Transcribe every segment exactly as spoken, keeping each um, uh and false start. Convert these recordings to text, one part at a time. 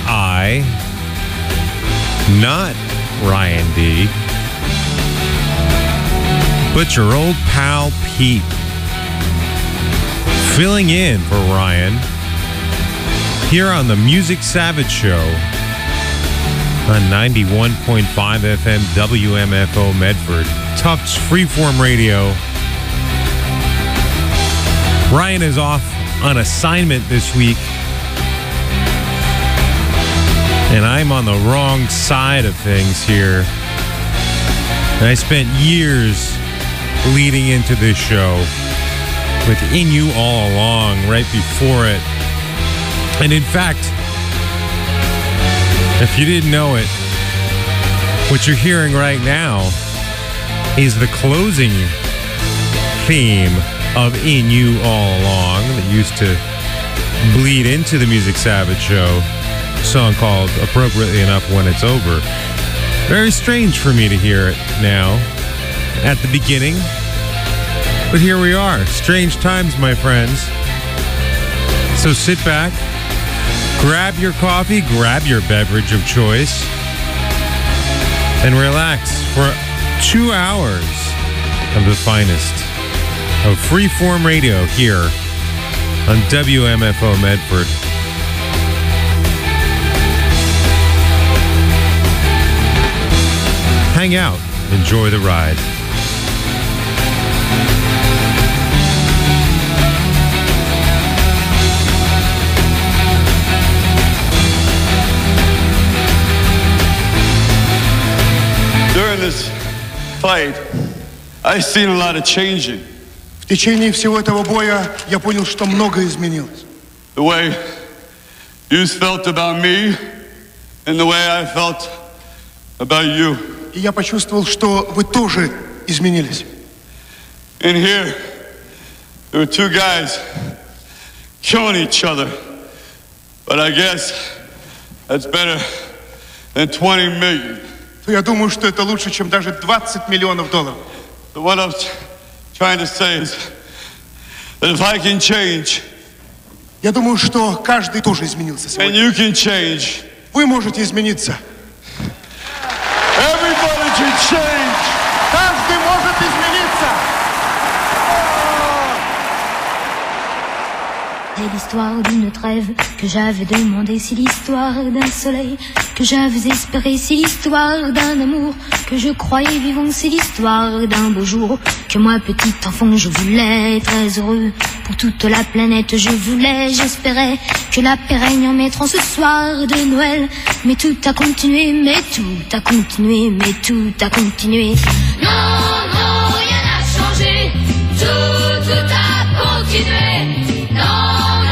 I, not Ryan D, but your old pal Pete, filling in for Ryan here on the Music Savage Show on ninety-one point five F M W M F O Medford, Tufts Freeform Radio. Ryan is off on assignment this week, and I'm on the wrong side of things here. And I spent years leading into this show with In You All Along right before it. And in fact, if you didn't know it, what you're hearing right now is the closing theme of In You All Along that used to bleed into the Music Savage Show, a song called, appropriately enough, When It's Over. Very strange for me to hear it now at the beginning, but here we are. Strange times, my friends. So sit back, grab your coffee, grab your beverage of choice, and relax for two hours of the finest of Freeform Radio here on W M F O Medford. Hang out, enjoy the ride. During this fight, I've seen a lot of changing. В течение всего этого боя я понял, что многое изменилось. The way you felt about me and the way I felt about you. И я почувствовал, что вы тоже изменились. In here, there were two guys killing each other. But I guess that's better than twenty million. То я думаю, что это лучше, чем даже двадцать миллионов долларов. So what I'm trying to say is that if I can change, я думаю, что каждый тоже изменился сегодня. And you can change. Вы можете измениться. Everybody can change. Каждый может измениться. C'est l'histoire d'une trêve que j'avais demandé, c'est l'histoire d'un soleil que j'avais espéré, c'est l'histoire d'un amour que je croyais vivant, c'est l'histoire d'un beau jour que moi petit enfant je voulais très heureux pour toute la planète, je voulais, j'espérais que la paix règne en mettant ce soir de Noël, mais tout a continué, mais tout a continué, mais tout a continué. Non, non, rien n'a changé, tout, tout a continué. Non.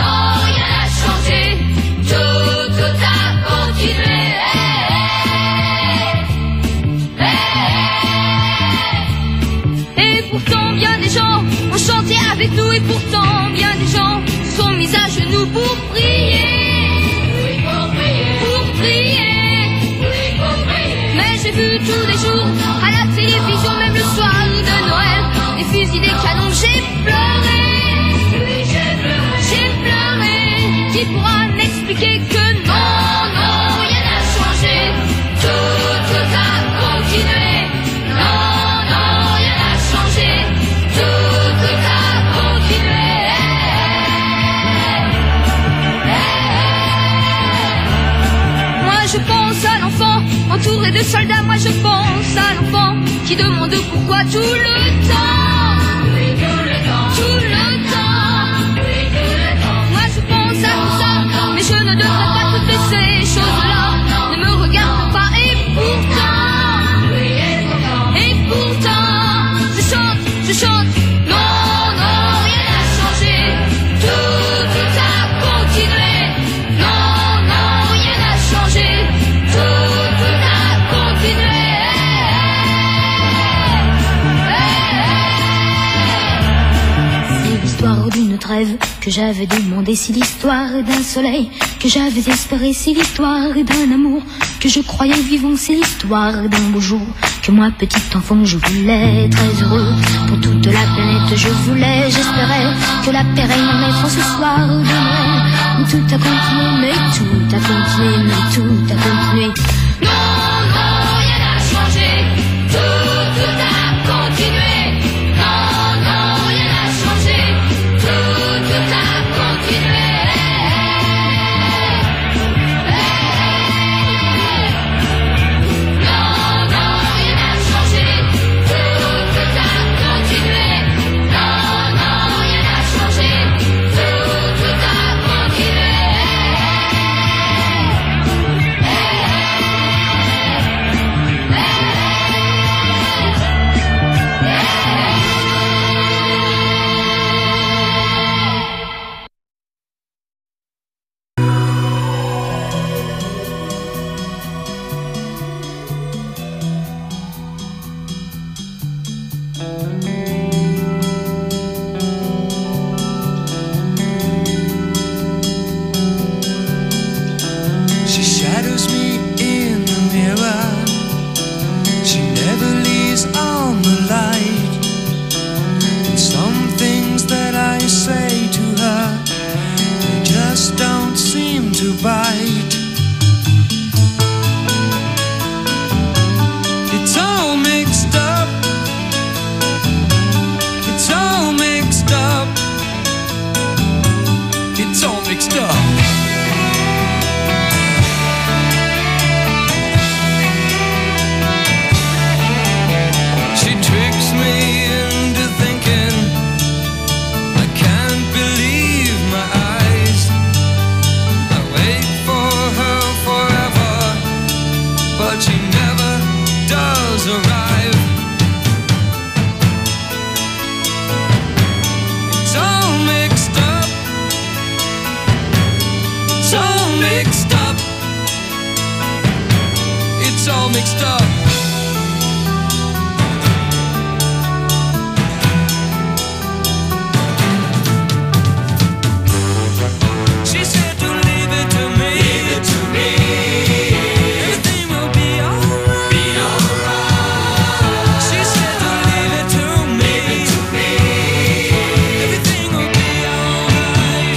Avec nous et pourtant bien des gens se sont mis à genoux pour prier, oui, pour prier, pour prier, oui, pour prier. Mais j'ai vu tous les jours à la télévision, même le soir de Noël, des fusils, des canons, j'ai pleuré, oui, j'ai pleuré, j'ai pleuré. Qui pourra m'expliquer que non, non, rien n'a changé, tout, tout a continué. Non, non, rien n'a changé, tout, tout a je pense à l'enfant entouré de soldats, moi je pense à l'enfant qui demande pourquoi tout le temps, oui, tout le temps, tout le temps, oui, tout le temps. Moi je pense à tout ça, mais je ne devrais pas toutes ces choses-là, ne me regarde pas et pourtant, oui, et pourtant, et pourtant, je chante, je chante, non, non, rien n'a changé, tout, tout a continué, non, non, rien n'a changé. Tout, tout a continué. C'est l'histoire d'une trêve que j'avais demandé, c'est l'histoire d'un soleil que j'avais espéré, c'est l'histoire d'un amour que je croyais vivant, c'est l'histoire d'un beau jour que moi petit enfant je voulais très heureux pour toute la planète, je voulais, j'espérais que la paix règne en mettant ce soir de Noël, Et tout a continué, mais tout a continué, mais tout a continué. Non, non, rien n'a changé. Tout, tout a continué. Non, non, rien n'a changé. Tout, tout a continué. Non, non, rien n'a changé. Tout, tout a continué. Non, non, rien n'a changé. Tout, tout a continué. She shadows me in the mirror. She never leaves on the light. And some things that I say to her, they just don't seem to bite. It's all mixed up. It's all mixed up. It's all mixed up. She tricks me into thinking I can't believe my eyes. I wait for her forever, but she never does arrive. It's all mixed up. It's all mixed up. It's all mixed up. She said to leave it to me. Leave it to me. Everything will be alright. Be alright. She said to leave it to me. Leave it to me. Everything will be alright.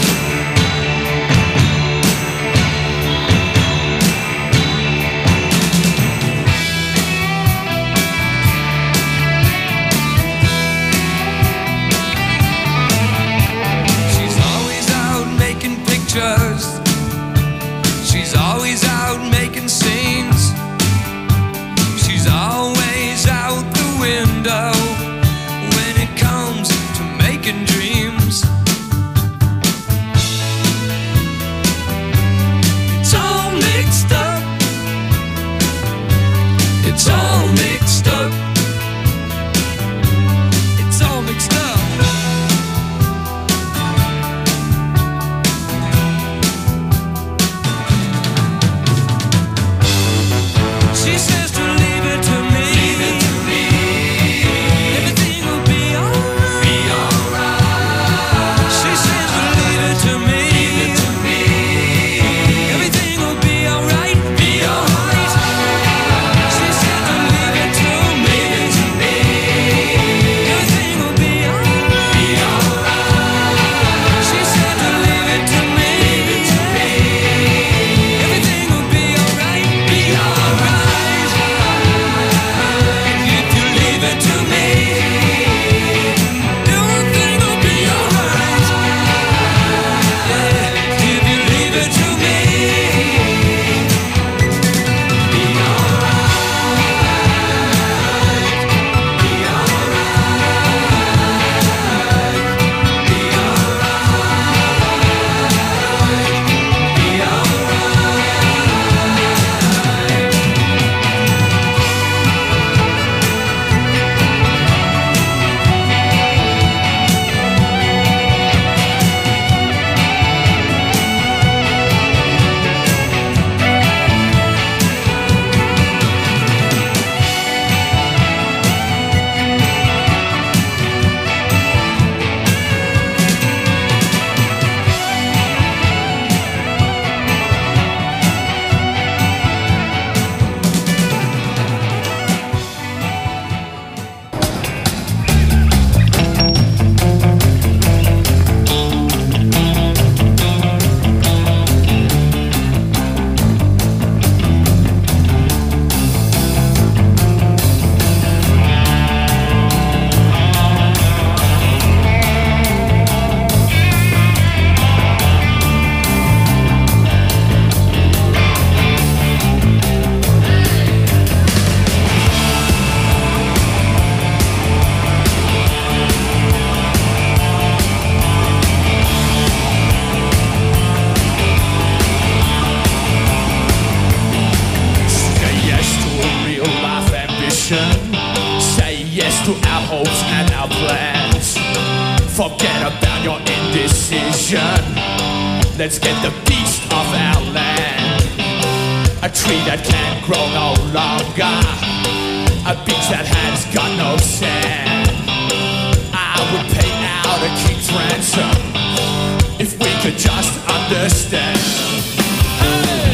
hopes and our plans. Forget about your indecision. Let's get the beast off our land. A tree that can't grow no longer. A beach that has got no sand. I would pay out a king's ransom if we could just understand. Hey!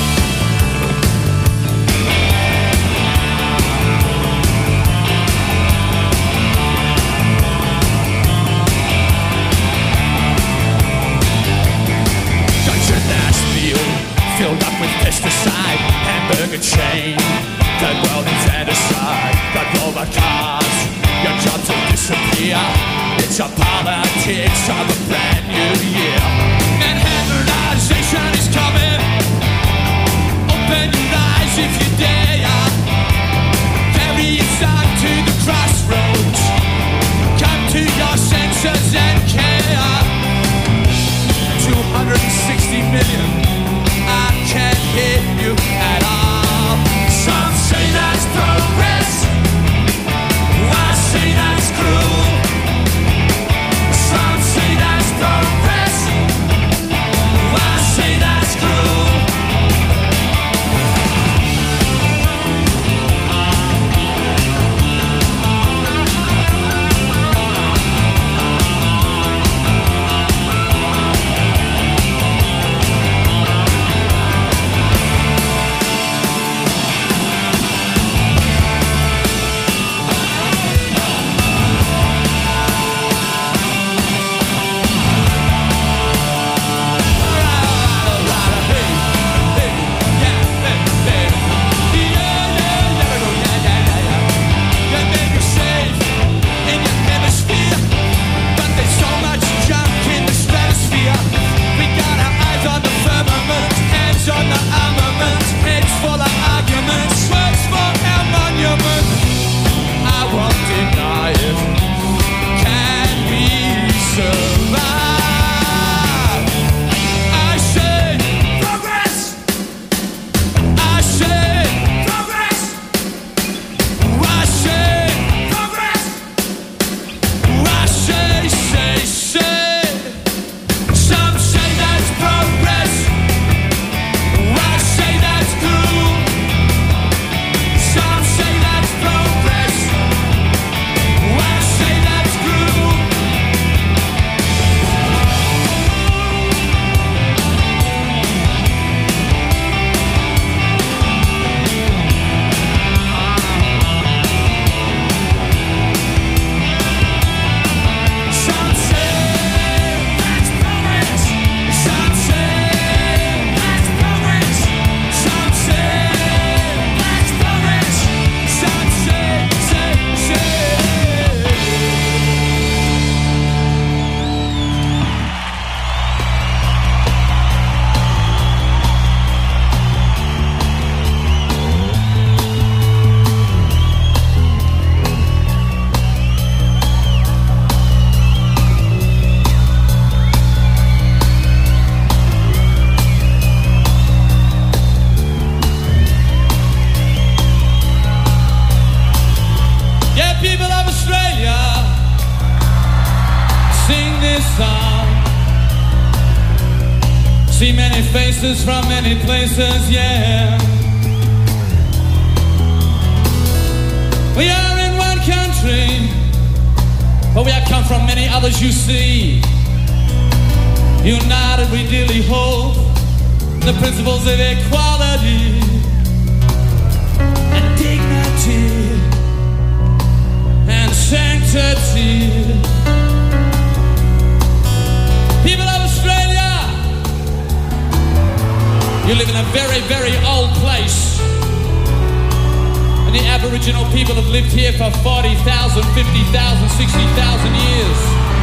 Filled up with pesticide, hamburger chain. The world is at a side, got robot cars. Your jobs will disappear. It's a politics of a brand new year. And harmonization is coming. Open your eyes if you dare. Carry your son to the crossroads. Come to your senses and care. two hundred sixty million. I can't hit you at all. Some say that's progress. I say that's cruel. Some say that's progress. I say that's cruel. From many places, yeah. We are in one country, but we have come from many others, you see. United we dearly hold the principles of equality and dignity and sanctity. People of Australia, you live in a very, very old place. And the Aboriginal people have lived here for forty thousand, fifty thousand, sixty thousand years.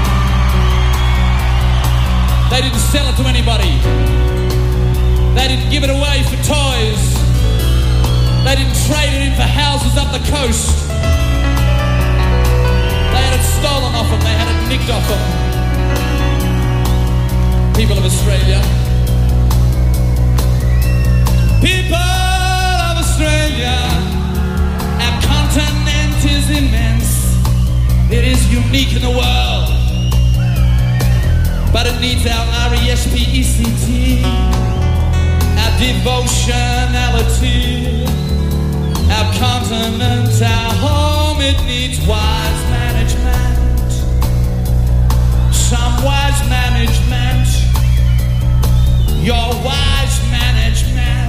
They didn't sell it to anybody. They didn't give it away for toys. They didn't trade it in for houses up the coast. They had it stolen off them. They had it nicked off them. People of Australia. People of Australia, our continent is immense. unique in the world. But it needs our R E S P E C T, our devotionality, our continent, our home. It needs wise management, some wise management, your wise management.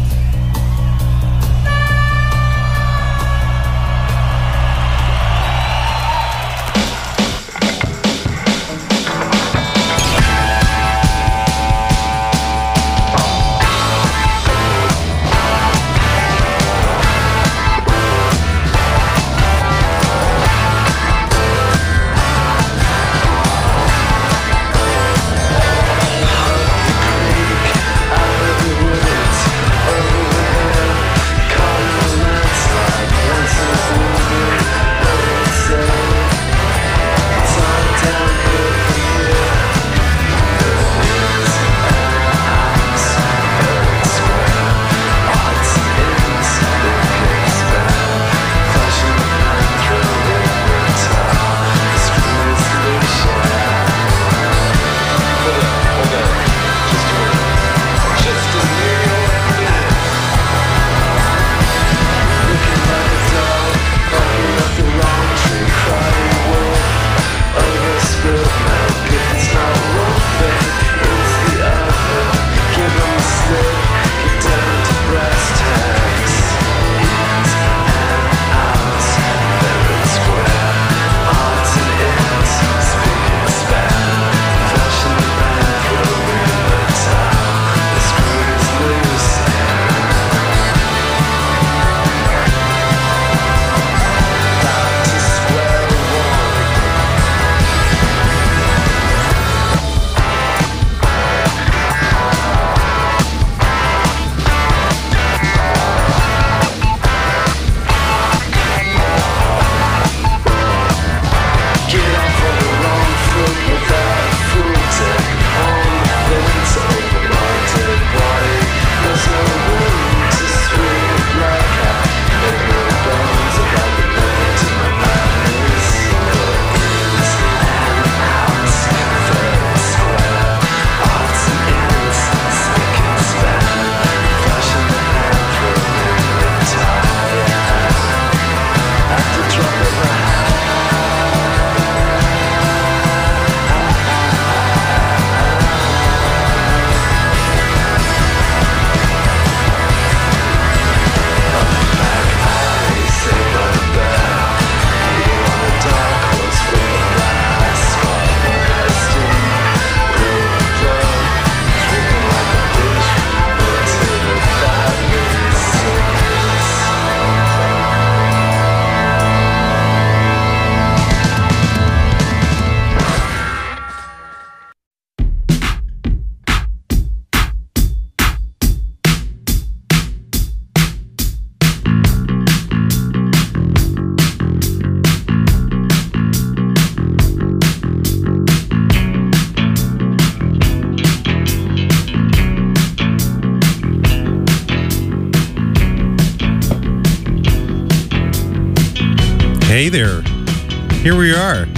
Hey there. Here we are.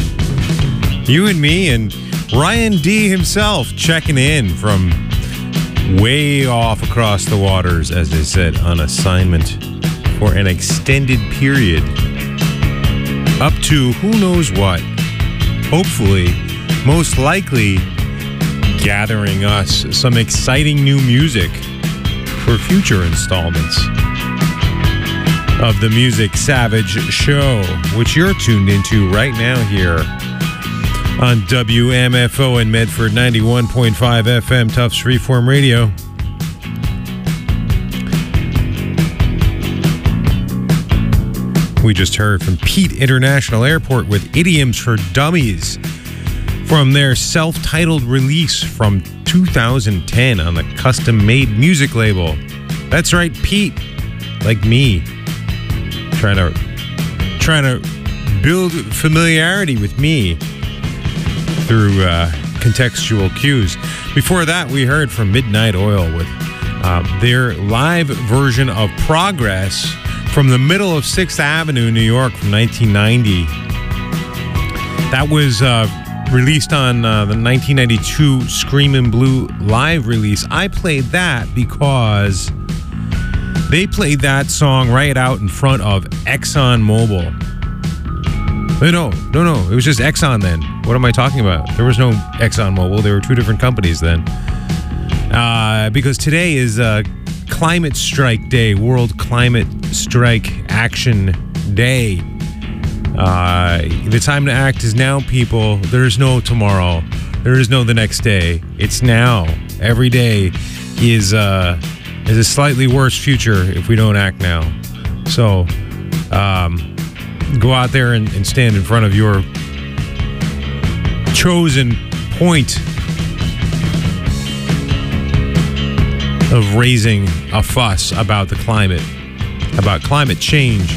You and me and Ryan D himself checking in from way off across the waters, as they said, on assignment for an extended period. Up to who knows what. Hopefully, most likely, gathering us some exciting new music for future installments of the Music Savage Show, which you're tuned into right now here on W M F O in Medford, ninety-one point five F M, Tufts Freeform Radio. We just heard from Pete International Airport with Idioms for Dummies from their self-titled release from two thousand ten on the Custom Made Music label. That's right, Pete, like me, trying to trying to build familiarity with me through uh, contextual cues. Before that, we heard from Midnight Oil with uh, their live version of Progress from the middle of sixth Avenue, New York, from nineteen ninety. That was uh, released on uh, the nineteen ninety-two Screamin' Blue live release. I played that because they played that song right out in front of ExxonMobil. Wait, no, no, no. It was just Exxon then. What am I talking about? There was no ExxonMobil. There were two different companies then. Uh, because today is uh, Climate Strike Day, World Climate Strike Action Day. Uh, the time to act is now, people. There is no tomorrow. There is no the next day. It's now. Every day is uh, is a slightly worse future if we don't act now. So, um, go out there and, and stand in front of your chosen point of raising a fuss about the climate, about climate change.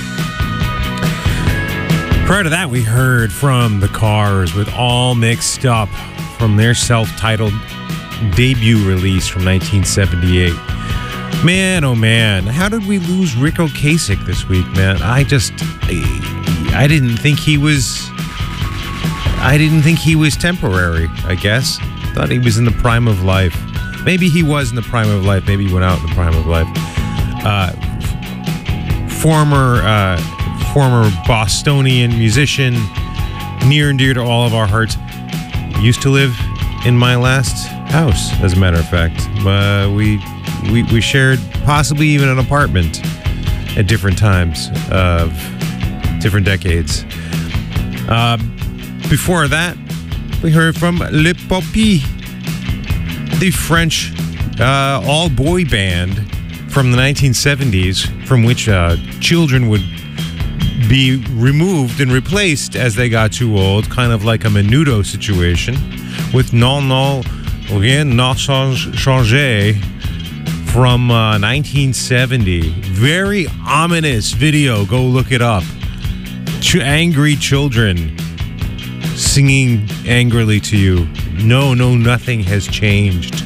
Prior to that, we heard from The Cars with All Mixed Up from their self-titled debut release from nineteen seventy-eight. Man, oh man, how did we lose Rick Ocasek this week, man? I just, I, I didn't think he was, I didn't think he was temporary, I guess. Thought he was in the prime of life. Maybe he was in the prime of life. Maybe he went out in the prime of life. Uh, former, uh, former Bostonian musician, near and dear to all of our hearts, used to live in my last house, as a matter of fact. Uh, we, we we shared possibly even an apartment at different times of different decades. Uh, before that, we heard from Le Poppy, the French uh, all-boy band from the nineteen seventies, from which uh, children would be removed and replaced as they got too old, kind of like a Menudo situation, with Non Non Rien n'a changé from uh, nineteen seventy. Very ominous video. Go look it up. Ch- angry children singing angrily to you. No, no, nothing has changed.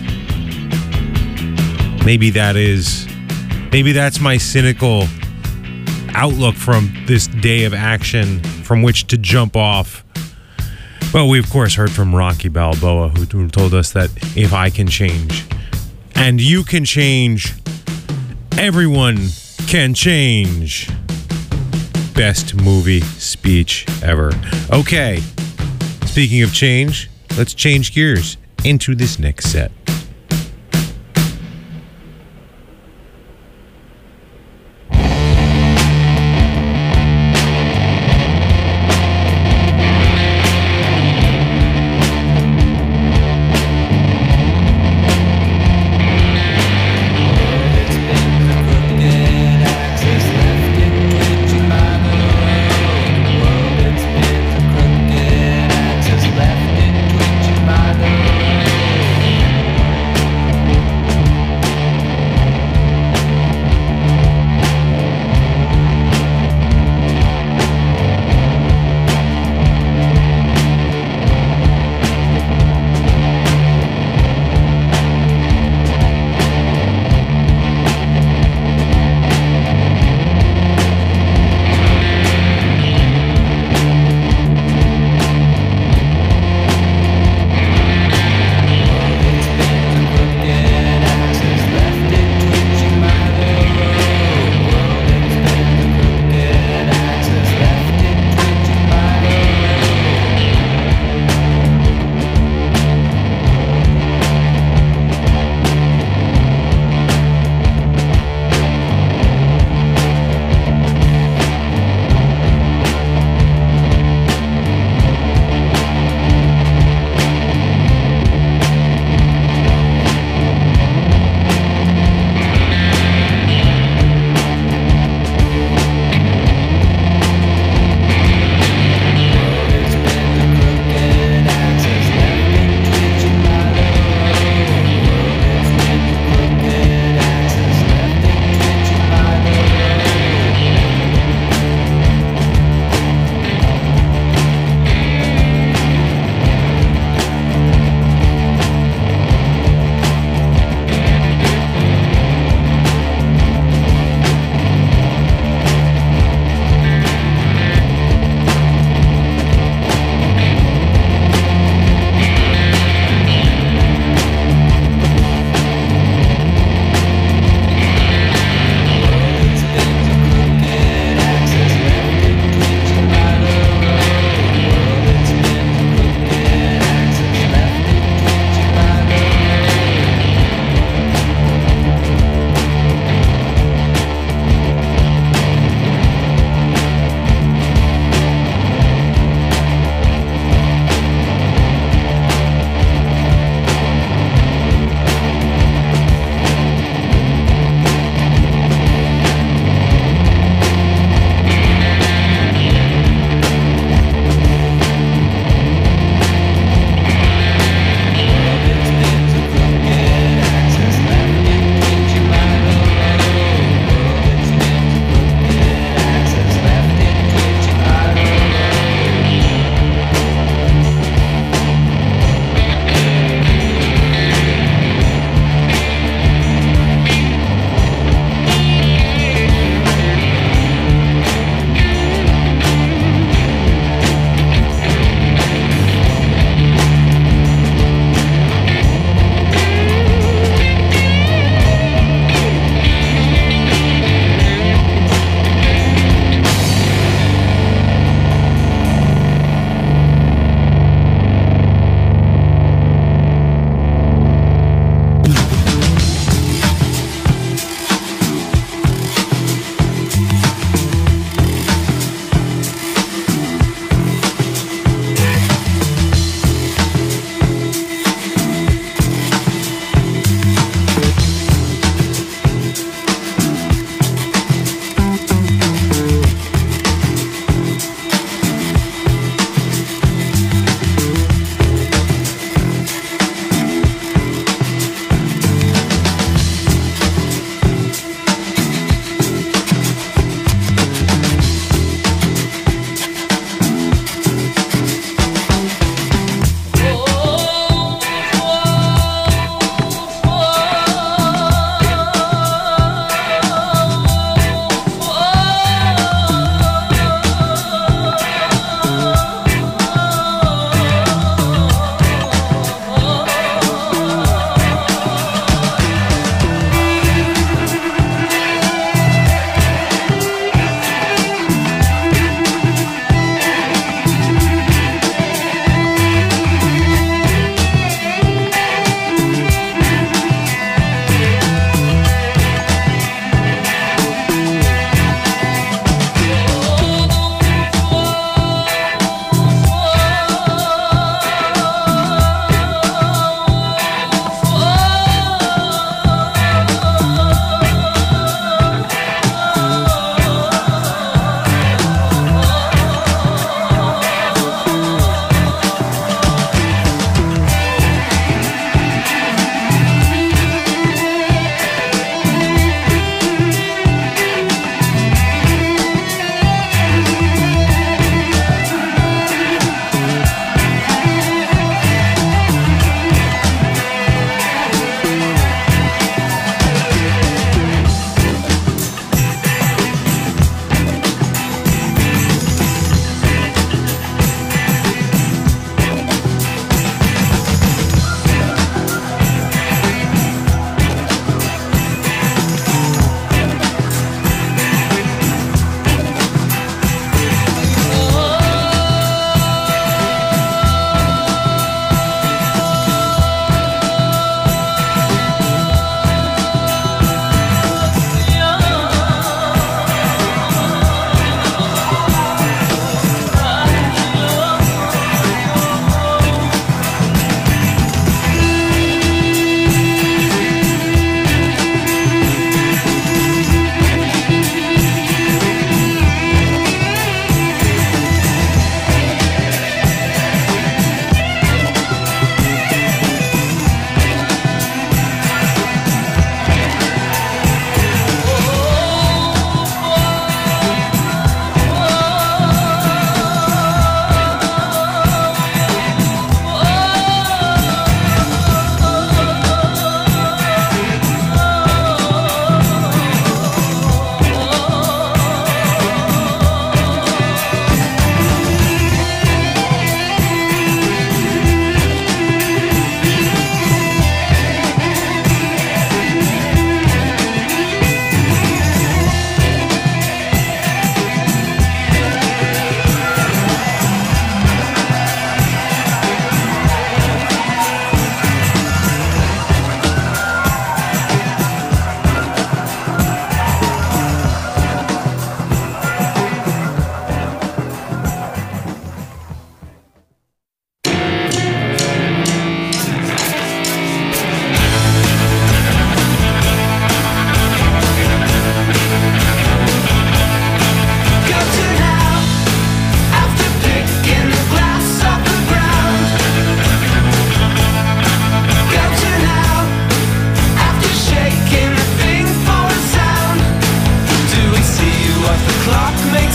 Maybe that is, maybe that's my cynical outlook from this day of action from which to jump off. Well, we of course heard from Rocky Balboa, who told us that if I can change and you can change, everyone can change. Best movie speech ever. Okay, speaking of change, let's change gears into this next set. Left in twitching by the road.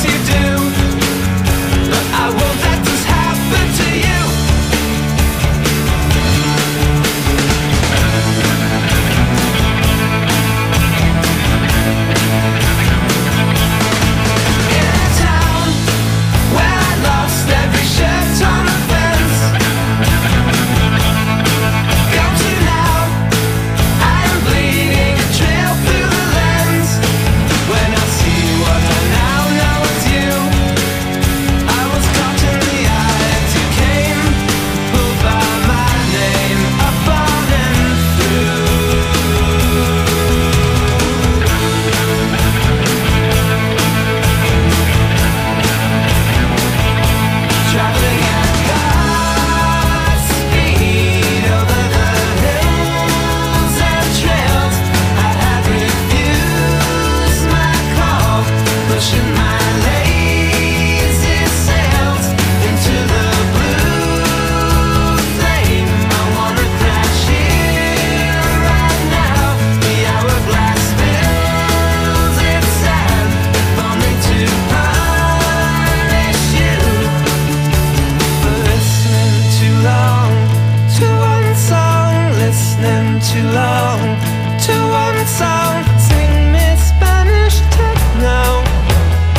you do. But I won't let this happen to you. In a town where I lost every shirt on the fence, come to now, I am bleeding a trail through the lens. When I see what I now know is you, I was caught in the eye as you came, pulled by my name, up on and through. Traveling at God's speed over the hills and trails, I had refused my call, pushing my lazy sails into the blue flame. I wanna crash here right now. The hourglass spills its sand, if only to punish you for listening too long to one song, listening too long to one song. Sing me Spanish techno,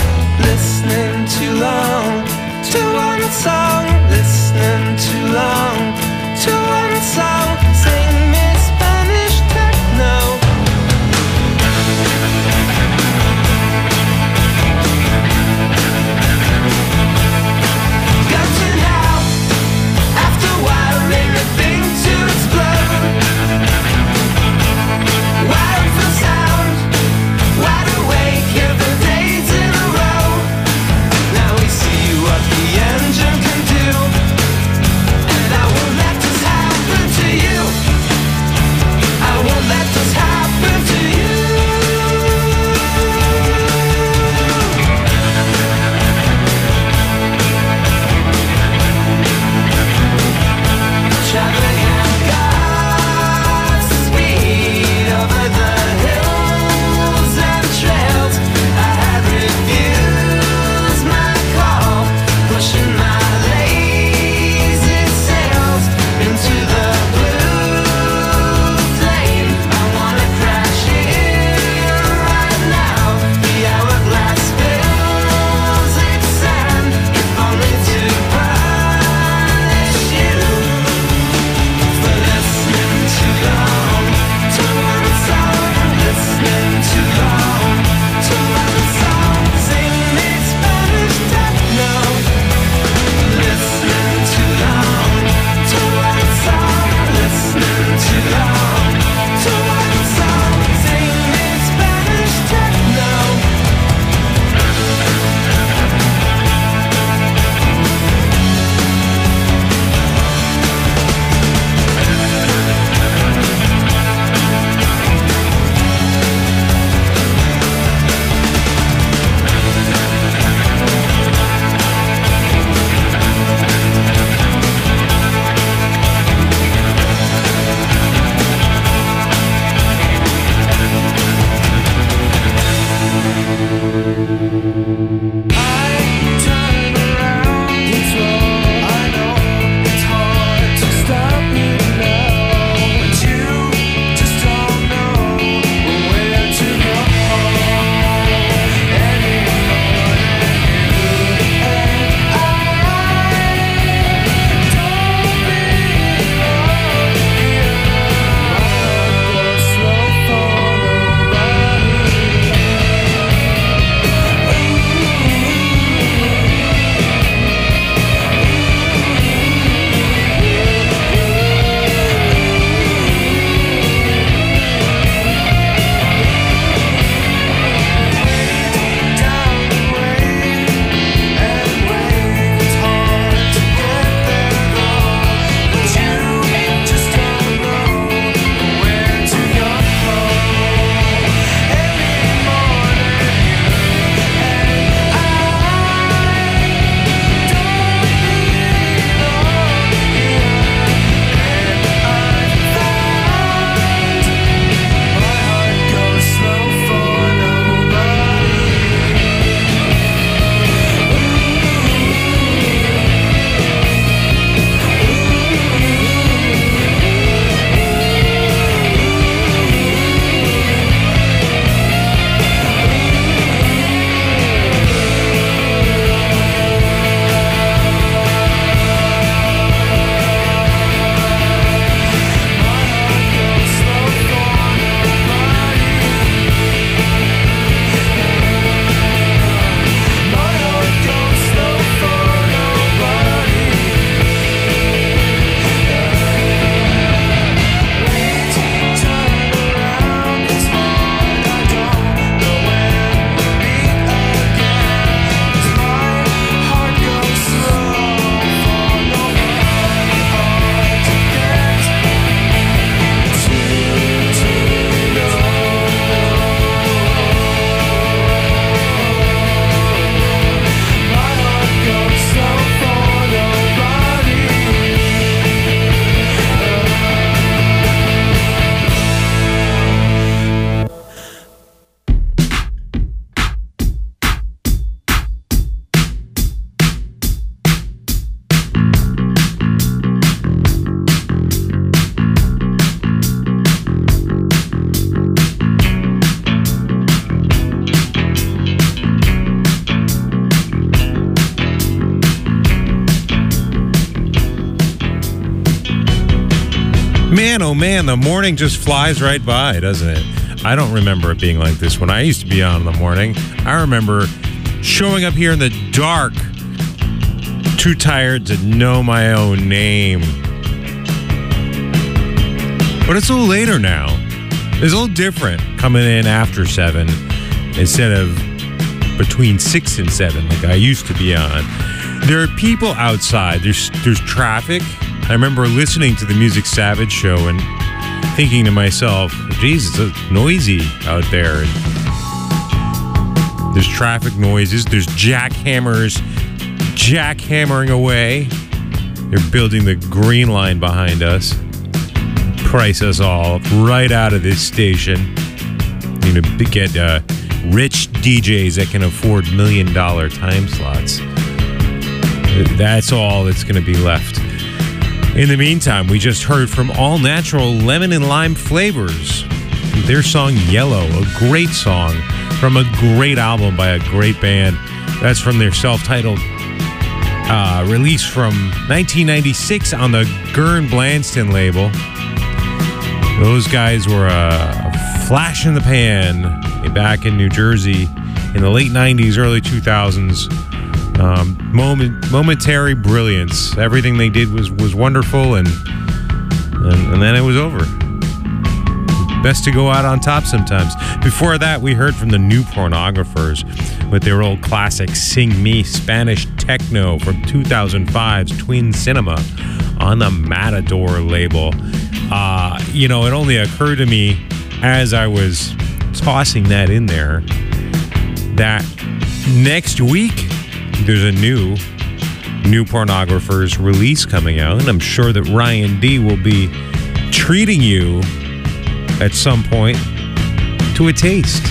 man, oh man, the morning just flies right by, doesn't it? I don't remember it being like this when I used to be on in the morning. I remember showing up here in the dark, too tired to know my own name. But it's a little later now. It's a little different coming in after seven instead of between six and seven like I used to be on. There are people outside. There's there's traffic. I remember listening to the Music Savage show and thinking to myself, geez, it's noisy out there. There's traffic noises. There's jackhammers jackhammering away. They're building the Green Line behind us. Price us all right out of this station. You know, to get uh, rich D Js that can afford million dollar time slots. That's all that's going to be left. In the meantime, we just heard from All Natural Lemon and Lime Flavors. Their song Yellow, a great song from a great album by a great band. That's from their self-titled uh, release from nineteen ninety-six on the Gurn Blanston label. Those guys were a flash in the pan back in New Jersey in the late nineties, early two thousands. Um, moment, momentary brilliance. Everything they did was, was wonderful, and, and and then it was over. Best to go out on top sometimes. Before that, we heard from the New Pornographers with their old classic Sing Me Spanish Techno from two thousand five's Twin Cinema on the Matador label. Uh, you know, it only occurred to me as I was tossing that in there that next week there's a new New Pornographers release coming out, and I'm sure that Ryan D will be treating you at some point to a taste.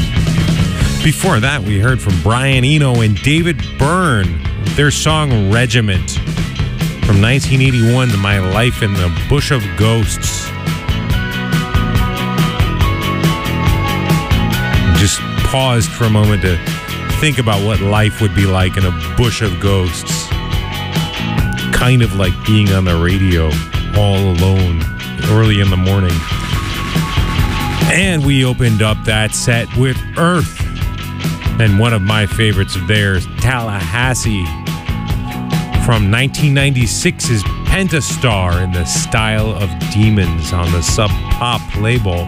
Before that, we heard from Brian Eno and David Byrne, their song Regiment from nineteen eighty-one, My Life in the Bush of Ghosts. Just paused for a moment to think about what life would be like in a bush of ghosts. Kind of like being on the radio all alone early in the morning. And we opened up that set with Earth and one of my favorites of theirs, Tallahassee, from nineteen ninety-six's Pentastar in the style of Demons on the Sub Pop label.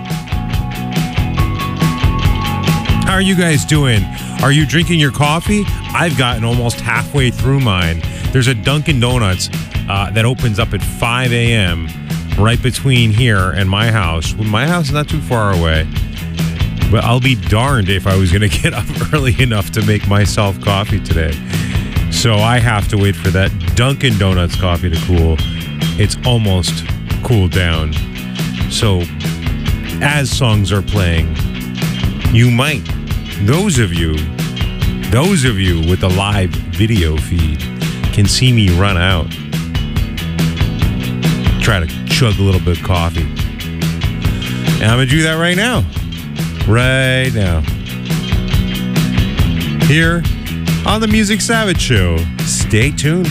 How are you guys doing? Are you drinking your coffee? I've gotten almost halfway through mine. There's a Dunkin' Donuts uh, that opens up at five a.m. right between here and my house. Well, my house is not too far away. But I'll be darned if I was going to get up early enough to make myself coffee today. So I have to wait for that Dunkin' Donuts coffee to cool. It's almost cooled down. So as songs are playing, you might, those of you, those of you with the live video feed can see me run out. Try to chug a little bit of coffee. And I'm going to do that right now. Right now. Here on the Music Savage Show. Stay tuned.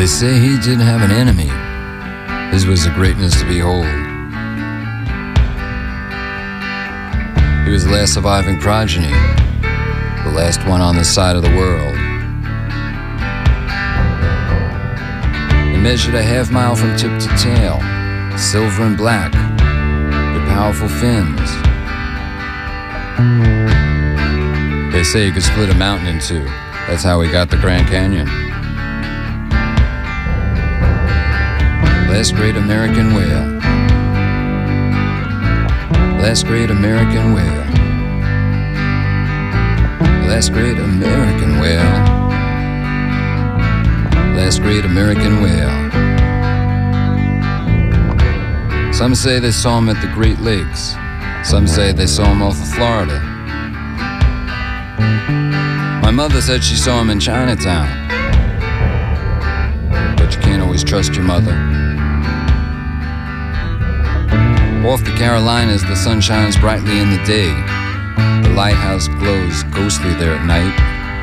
They say he didn't have an enemy. His was a greatness to behold. He was the last surviving progeny, the last one on this side of the world. He measured a half mile from tip to tail, silver and black, with powerful fins. They say he could split a mountain in two. That's how he got the Grand Canyon. Last great American whale. Last great American whale. Last great American whale. Last great American whale. Some say they saw him at the Great Lakes. Some say they saw him off of Florida. My mother said she saw him in Chinatown. But you can't always trust your mother. Off the Carolinas, the sun shines brightly in the day. The lighthouse glows ghostly there at night.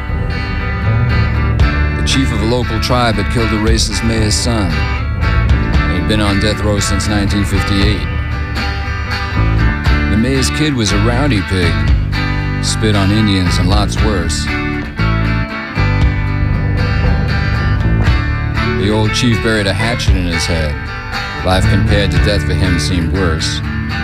The chief of a local tribe had killed a racist mayor's son. He'd been on death row since nineteen fifty-eight. The mayor's kid was a rowdy pig, spit on Indians and lots worse. The old chief buried a hatchet in his head. Life compared to death for him seemed worse.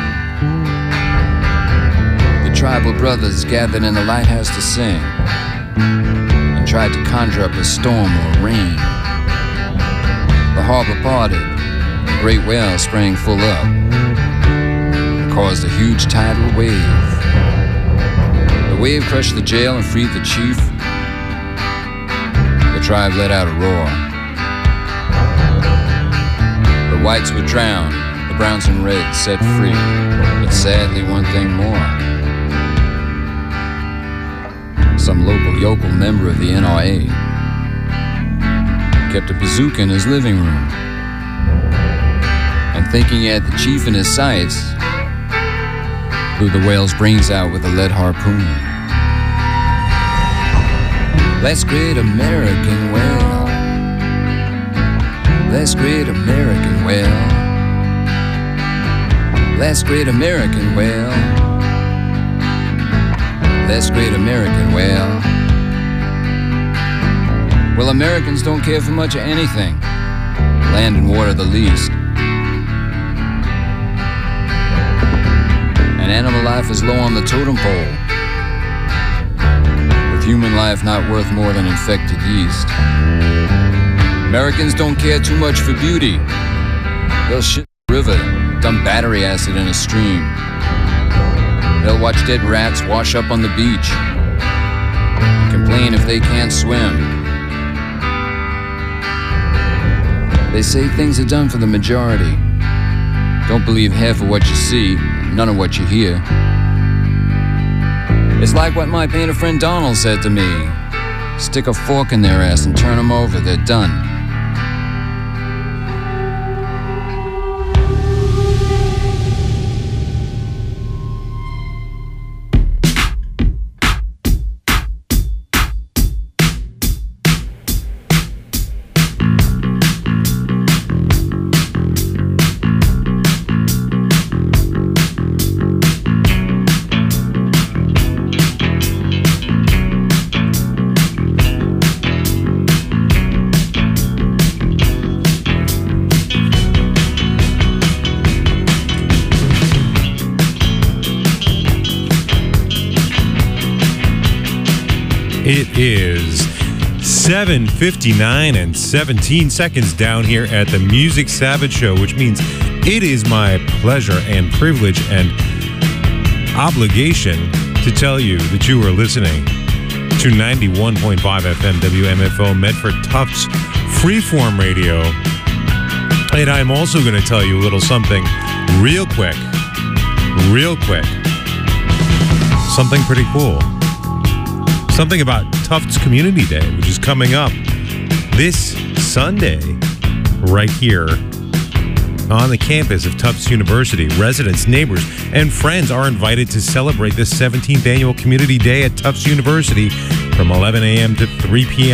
The tribal brothers gathered in the lighthouse to sing and tried to conjure up a storm or rain. The harbor parted, a great whale sprang full up and caused a huge tidal wave. The wave crushed the jail and freed the chief. The tribe let out a roar. The whites were drowned, the browns and reds set free, but sadly one thing more. Some local yokel member of the N R A kept a bazooka in his living room, and thinking he had the chief in his sights, blew the whale's brains out with a lead harpoon. Last great American whale. Last great American whale. Last great American whale. Last great American whale. Well, Americans don't care for much of anything. Land and water the least. And animal life is low on the totem pole, with human life not worth more than infected yeast. Americans don't care too much for beauty. They'll shit in a river, dump battery acid in a stream. They'll watch dead rats wash up on the beach and complain if they can't swim. They say things are done for the majority. Don't believe half of what you see, none of what you hear. It's like what my painter friend Donald said to me. Stick a fork in their ass and turn them over, they're done. It is seven fifty-nine and seventeen seconds down here at the Music Savage Show, which means it is my pleasure and privilege and obligation to tell you that you are listening to ninety-one point five F M W M F O Medford Tufts Freeform Radio. And I'm also going to tell you a little something real quick, real quick. Something pretty cool. Something about Tufts Community Day, which is coming up this Sunday right here on the campus of Tufts University. Residents, neighbors, and friends are invited to celebrate this seventeenth annual Community Day at Tufts University from eleven a.m. to three p.m.